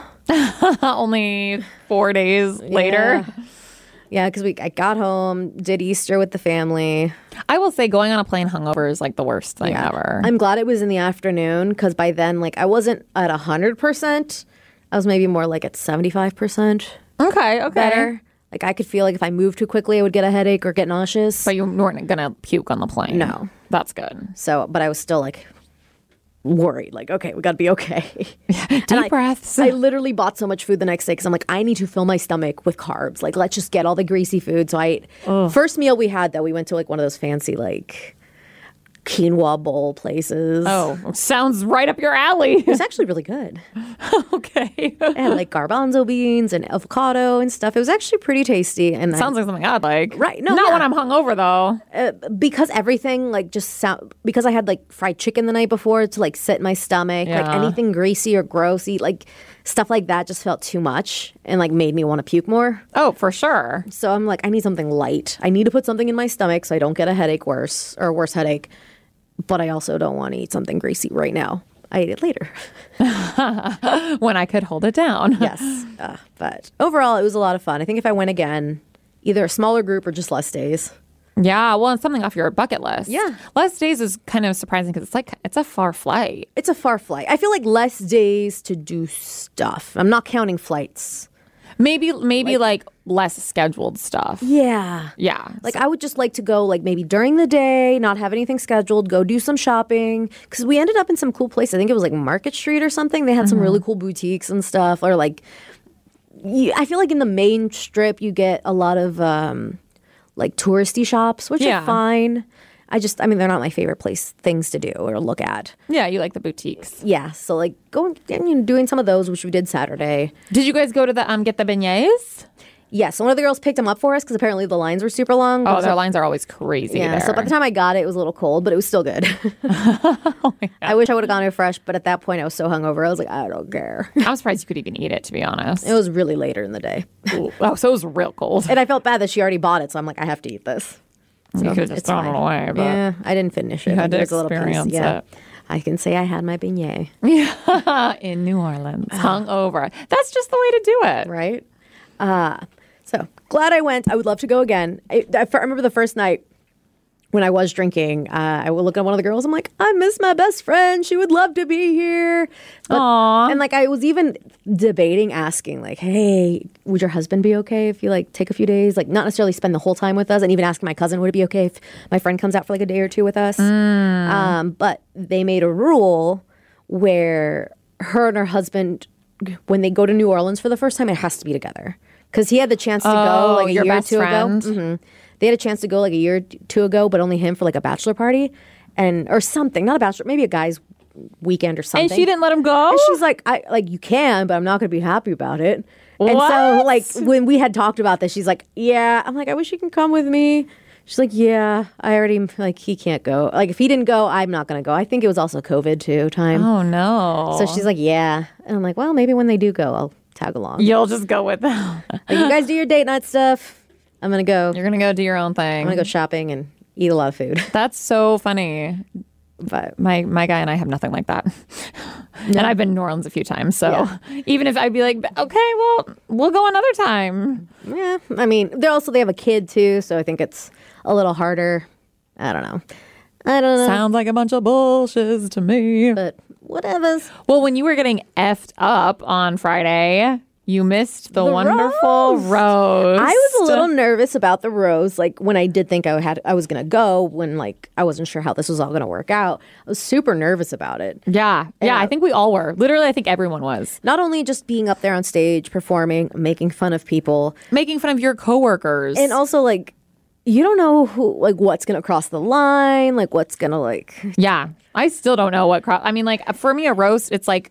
Only four days later. Yeah. Yeah, because we I got home, did Easter with the family. I will say going on a plane hungover is like the worst thing ever. I'm glad it was in the afternoon because by then, like, I wasn't at a hundred percent. I was maybe more like at seventy five percent okay, okay. better. Like I could feel like if I moved too quickly, I would get a headache or get nauseous. But you weren't going to puke on the plane. No. That's good. So, but I was still like worried. Like, okay, we got to be okay. Deep And I- breaths. I literally bought so much food the next day because I'm like, I need to fill my stomach with carbs. Like, let's just get all the greasy food. So I ate. First meal we had though, we went to like one of those fancy like quinoa bowl places. oh, sounds right up your alley. It was actually really good. okay. It had like garbanzo beans and avocado and stuff. It was actually pretty tasty. And I- Sounds like something I'd like. Right, no, Not yeah. when I'm hungover though. because everything like just sound because I had like fried chicken the night before to like sit in my stomach. Like Yeah. anything greasy or grossy, like stuff like that just felt too much and like made me want to puke more. Oh, for sure. So I'm like, I need something light. I need to put something in my stomach so I don't get a headache worse or a worse headache. But I also don't want to eat something greasy right now. I eat it later. When I could hold it down. Yes. Uh, but overall, it was a lot of fun. I think if I went again, either a smaller group or just less days. Yeah, well, it's something off your bucket list. Yeah. Less days is kind of surprising because it's like, it's a far flight. It's a far flight. I feel like less days to do stuff. I'm not counting flights. Maybe, maybe like, less scheduled stuff. Yeah. Yeah. Like I would just like to go like maybe during the day, not have anything scheduled, go do some shopping. Because we ended up in some cool place. I think it was like Market Street or something. They had some really cool boutiques and stuff. Or like, you, I feel like in the main strip you get a lot of um, like touristy shops, which Yeah. are fine. I just, I mean, they're not my favorite place things to do or look at. yeah, you like the boutiques. Yeah, so like going and you know, doing some of those, which we did Saturday. Did you guys go to the um get the beignets? Yeah, so one of the girls picked them up for us because apparently the lines were super long. Oh, their lines are always crazy. Yeah, there. so by the time I got it, it was a little cold, but it was still good. I wish I would have gone there fresh, but at that point I was so hungover, I was like, I don't care. I'm surprised you could even eat it, to be honest. It was really later in the day. oh, so it was real cold. And I felt bad that she already bought it, so I'm like, I have to eat this. So You could have just it's thrown fine. it away, but Yeah, I didn't finish it. you had to There's a little piece, experience yeah. it. I can say I had my beignet. in New Orleans, hung over. That's just the way to do it. Right? Uh, so glad I went. I would love to go again. I, I remember the first night when I was drinking, uh, I would look at one of the girls. I'm like, I miss my best friend. She would love to be here. But, Aw. and like, I was even debating asking like, hey, would your husband be okay if you like take a few days? Like not necessarily spend the whole time with us, and even asking my cousin, would it be okay if my friend comes out for like a day or two with us? Mm. Um, but they made a rule where her and her husband, when they go to New Orleans for the first time, it has to be together. Because he had the chance to go Oh, like a your year or best two friend? ago. hmm They had a chance to go like a year or two ago, but only him for like a bachelor party and or something. Not a bachelor, maybe a guy's weekend or something. And she didn't let him go? And she's like, I like you can, but I'm not going to be happy about it. And so What? like when we had talked about this, she's like, yeah. I'm like, I wish you can come with me. She's like, yeah, I already like he can't go. Like if he didn't go, I'm not going to go. I think it was also COVID too time. Oh, no. So she's like, yeah. And I'm like, well, maybe when they do go, I'll tag along. You'll just go with them. Like, you guys do your date night stuff. I'm going to go. You're going to go do your own thing. I'm gonna go shopping and eat a lot of food. That's so funny. But My my guy and I have nothing like that. And I've been to New Orleans a few times. So Yeah. even if I'd be like, okay, well, we'll go another time. yeah, I mean, they're also they have a kid too, so I think it's a little harder. I don't know. I don't know. Sounds like a bunch of bullshit to me. But whatever's. Well, when you were getting effed up on Friday, you missed the, The wonderful roast. roast. I was a little nervous about the rose. Like when I did think I had, I was gonna go. When like I wasn't sure how this was all gonna work out. I was super nervous about it. Yeah. Yeah. Yeah. I think we all were. Literally, I think everyone was. Not only just being up there on stage performing, making fun of people, Making fun of your coworkers. and also like you don't know who, like what's gonna cross the line, like what's gonna like. Yeah. I still don't know what crop. I mean, like for me, a roast, it's like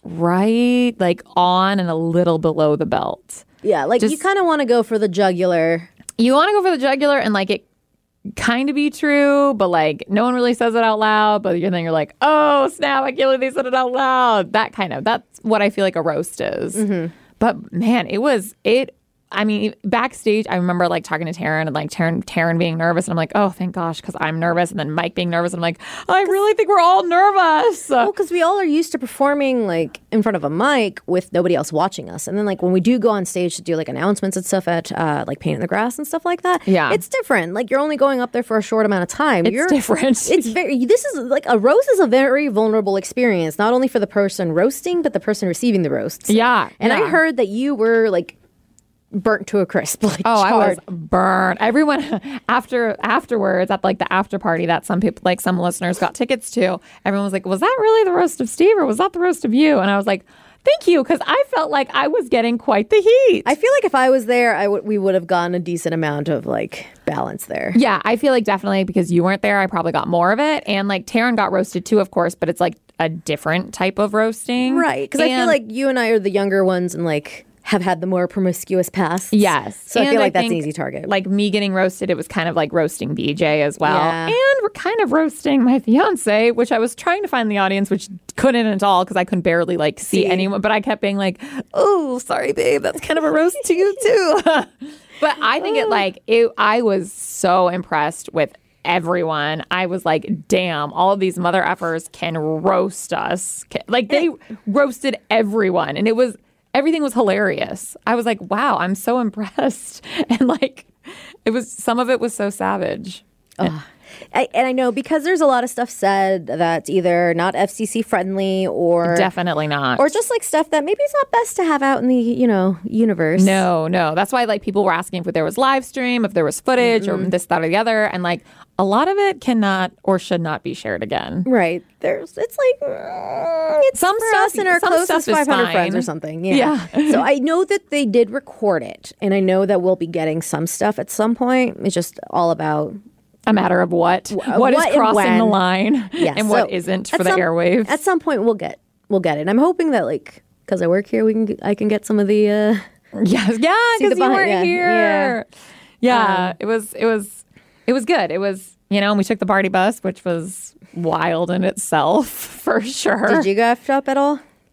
right, like on and a little below the belt. Yeah, like you Just- kind of want to go for the jugular. You want to go for the jugular and like it kind of be true, but like no one really says it out loud. But then you're like, oh snap, I can't believe they said it out loud. That kind of, that's what I feel like a roast is. But man, it was, it, I mean, backstage, I remember like talking to Taryn and like Taryn, Taryn being nervous. And I'm like, oh, thank gosh, because I'm nervous. And then Mike being nervous. And I'm like, I really think we're all nervous. Well, because we all are used to performing like in front of a mic with nobody else watching us, and then like when we do go on stage to do like announcements and stuff at uh, like Paint in the Grass and stuff like that, Yeah. it's different. Like you're only going up there for a short amount of time. It's you're, different. It's very. This is like a roast is a very vulnerable experience, not only for the person roasting, but the person receiving the roasts. Yeah, and I yeah. heard that you were like burnt to a crisp. Like Oh, I was charred. burned. Everyone after afterwards at like the after party that some people, like some listeners, got tickets to. Everyone was like, "Was that really the roast of Steve, or was that the roast of you?" And I was like, "Thank you," because I felt like I was getting quite the heat. I feel like if I was there, I would we would have gotten a decent amount of like balance there. yeah, I feel like definitely because you weren't there, I probably got more of it. And like Taryn got roasted too, of course, but it's like a different type of roasting, Right, because I feel And- like you and I are the younger ones and like have had the more promiscuous past. Yes. So I And feel like that's an think, easy target. Like me getting roasted, it was kind of like roasting B J as well. Yeah. And we're kind of roasting my fiance, which I was trying to find the audience, which couldn't at all because I couldn't barely like see, See. anyone. But I kept being like, oh, sorry, babe. That's kind of a roast to you too. But I think it like, it, I was so impressed with everyone. I was like, damn, all of these mother effers can roast us. Ca- Like they roasted everyone. And it was, everything was hilarious. I was like, wow, I'm so impressed. And like, it was, some of it was so savage. I, and I know because there's a lot of stuff said that's either not F C C friendly or Definitely not. or just like stuff that maybe it's not best to have out in the you know universe. No, no. That's why like people were asking if there was live stream, if there was footage or this, that, or the other. And like a lot of it cannot or should not be shared again. Right. There's it's like mm, it's Some for stuff- us and our some closest stuff is five hundred friends fine. or something. Yeah. Yeah. So I know that they did record it, and I know that we'll be getting some stuff at some point. It's just all about A matter of what, Wh- what is what and crossing the when. line Yeah, and so what isn't at for the some- airwaves. At some point, we'll get we'll get it. And I'm hoping that like because I work here, we can I can get some of the. Uh, Yes, yeah, See the because you behind- weren't yeah, here. Yeah, Um, it was, it was, it was good. It was, you know, and we took the party bus, which was wild in itself for sure. Did you go effed up at all?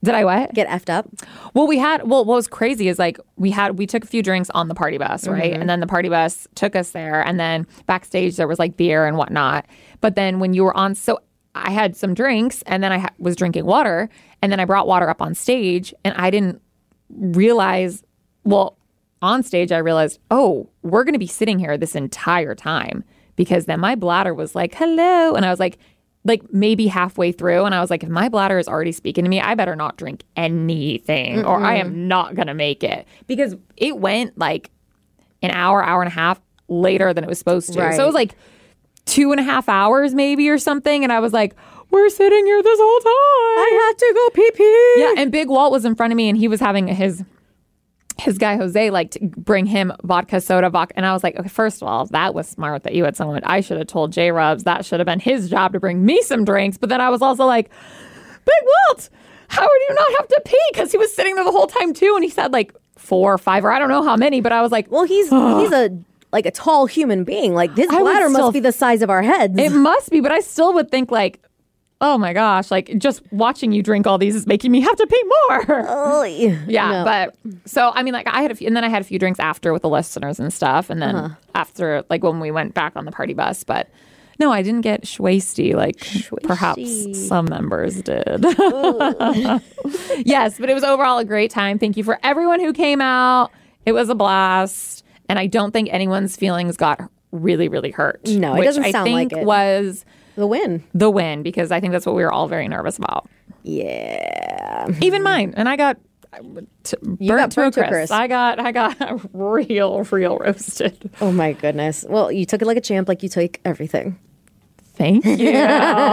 Did I what? Get effed up? Well, we had, well, what was crazy is like we had, we took a few drinks on the party bus, right? Mm-hmm. And then the party bus took us there. And then backstage, there was like beer and whatnot. But then when you were on, so I had some drinks and then I ha- was drinking water. And then I brought water up on stage and I didn't realize, well, on stage, I realized, oh, we're going to be sitting here this entire time. Because then my bladder was like, hello. And I was like, like maybe halfway through. And I was like, if my bladder is already speaking to me, I better not drink anything Mm-mm. or I am not going to make it. Because it went like an hour, hour and a half later than it was supposed to. Right. So it was like two and a half hours maybe or something. And I was like, we're sitting here this whole time. I had to go pee pee. Yeah. And Big Walt was in front of me and he was having his... his guy Jose liked to bring him vodka soda vodka, and I was like, okay, first of all, that was smart that you had someone. I should have told J Rubs that should have been his job to bring me some drinks. But then I was also like, Big Walt, how would you not have to pee? Because he was sitting there the whole time too, and he said like four or five or I don't know how many. But I was like, well, he's he's a like a tall human being. Like his bladder still, must be the size of our heads. It must be, but I still would think like, oh my gosh, like just watching you drink all these is making me have to pee more. Oh, yeah. Yeah, no. But so, I mean, like I had a few, and then I had a few drinks after with the listeners and stuff. And then uh-huh. after, like when we went back on the party bus, but no, I didn't get schwasty like Schwasty. Perhaps some members did. Yes, but it was overall a great time. Thank you for everyone who came out. It was a blast. And I don't think anyone's feelings got really, really hurt. No, it doesn't I sound think like it. was... The win. The win, because I think that's what we were all very nervous about. Yeah. Even mine. And I got t- burnt, you got to burnt a crisp. to a crisp. I got, I got real, real roasted. Oh my goodness. Well, you took it like a champ, like you take everything. Thank you. Thank you.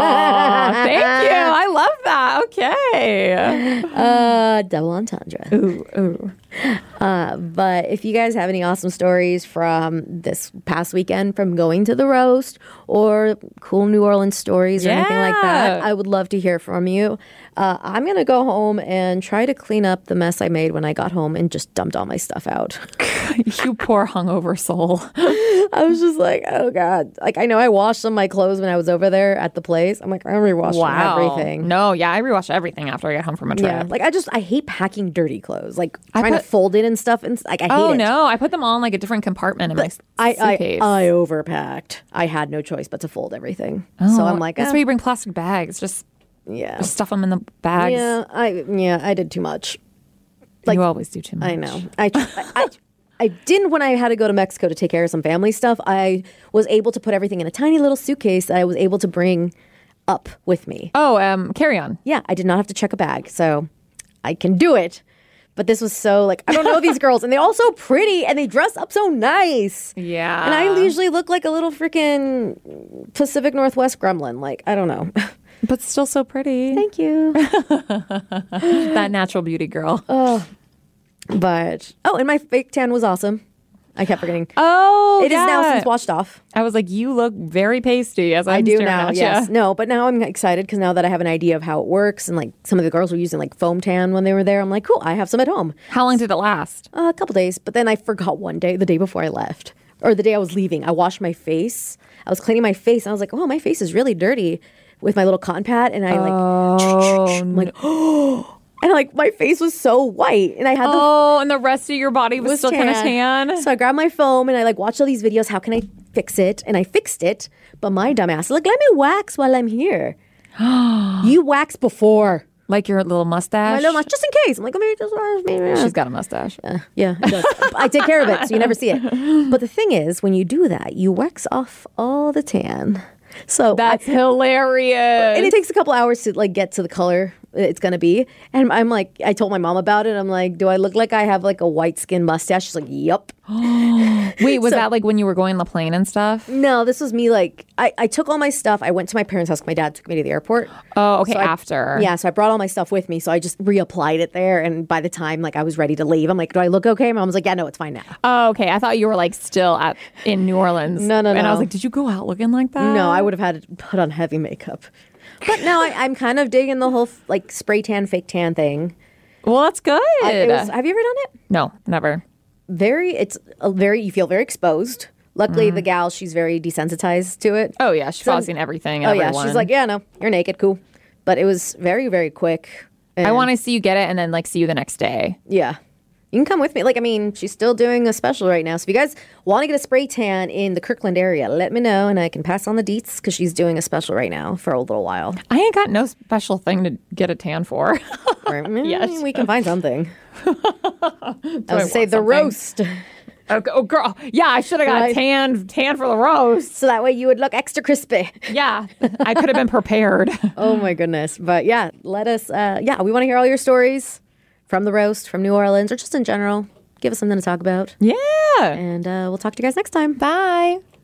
I love that. Okay. Uh, double entendre. Ooh, ooh. Uh, but if you guys have any awesome stories from this past weekend, from going to the roast, or cool New Orleans stories or yeah. anything like that, I would love to hear from you. Uh, I'm going to go home and try to clean up the mess I made when I got home and just dumped all my stuff out. You poor hungover soul. I was just like, oh God. Like, I know I washed some of my clothes when I was over there at the place. I'm like, I rewashed wow. everything. No, yeah, I rewash everything after I get home from a trip. Yeah, like I just, I hate packing dirty clothes. Like I trying put, to fold it and stuff. And like, I hate oh, it. Oh no, I put them all in like a different compartment in my I, suitcase. I, I overpacked. I had no choice but to fold everything. Oh, so I'm like, that's oh. why you bring plastic bags. Just, yeah. just stuff them in the bags. Yeah, I, yeah, I did too much. Like, you always do too much. I know. I, I, I I didn't when I had to go to Mexico to take care of some family stuff. I was able to put everything in a tiny little suitcase that I was able to bring up with me. Oh, um, carry on. Yeah, I did not have to check a bag, so I can do it. But this was so like, I don't know these girls, and they're all so pretty, and they dress up so nice. Yeah. And I usually look like a little freaking Pacific Northwest gremlin. Like, I don't know. But still so pretty. Thank you. That natural beauty girl. Oh. But, oh, and my fake tan was awesome. I kept forgetting. Oh, It yeah. is now since washed off. I was like, you look very pasty as I'm I do staring now, at yes. ya. No, but now I'm excited because now that I have an idea of how it works, and like some of the girls were using like foam tan when they were there, I'm like, cool, I have some at home. How long did it last? Uh, a couple days, but then I forgot one day, the day before I left, or the day I was leaving. I washed my face. I was cleaning my face, and I was like, oh, my face is really dirty with my little cotton pad, and I like, oh, I'm like, oh. And like my face was so white, and I had the oh, and the rest of your body was, was still kind of tan. So I grabbed my foam and I like watched all these videos. How can I fix it? And I fixed it. But my dumbass, like, let me wax while I'm here. You wax before. Like your little mustache. My little mustache, just in case. I'm like, let me just. Maybe. She's got a mustache. Uh, yeah, it does. I take care of it, so you never see it. But the thing is, when you do that, you wax off all the tan. So that's I, hilarious. And it takes a couple hours to like get to the color it's gonna be. And I'm like, I told my mom about it. I'm like, do I look like I have like a white skin mustache? She's like, yup. Wait, was so, that like when you were going on the plane and stuff? No, this was me like, I, I took all my stuff. I went to my parents' house. My dad took me to the airport. Oh, okay, so I, after. Yeah, so I brought all my stuff with me. So I just reapplied it there. And by the time like I was ready to leave, I'm like, do I look okay? My mom was like, yeah, no, it's fine now. Oh, okay. I thought you were like still at in New Orleans. No, no, no. And I was like, did you go out looking like that? No, I would have had to put on heavy makeup. But now I, I'm kind of digging the whole like spray tan, fake tan thing. Well, that's good. I, it was, have you ever done it? No, never. Very, it's a very, you feel very exposed. Luckily, mm. the gal, she's very desensitized to it. Oh, yeah. She's so, probably seen everything. Oh, everyone. yeah. She's like, yeah, no, you're naked. Cool. But it was very, very quick. I want to see you get it and then like see you the next day. Yeah. You can come with me. Like, I mean, she's still doing a special right now. So if you guys want to get a spray tan in the Kirkland area, let me know and I can pass on the deets because she's doing a special right now for a little while. I ain't got no special thing to get a tan for. Or, mm, Yes. we can find something. I was I to say want the something? roast. Oh, oh, girl. Yeah, I should have got Right. tan, tan for the roast. So that way you would look extra crispy. Yeah, I could have been prepared. Oh my goodness. But yeah, let us, uh, yeah, we want to hear all your stories from the roast, from New Orleans, or just in general. Give us something to talk about. Yeah. And uh, we'll talk to you guys next time. Bye.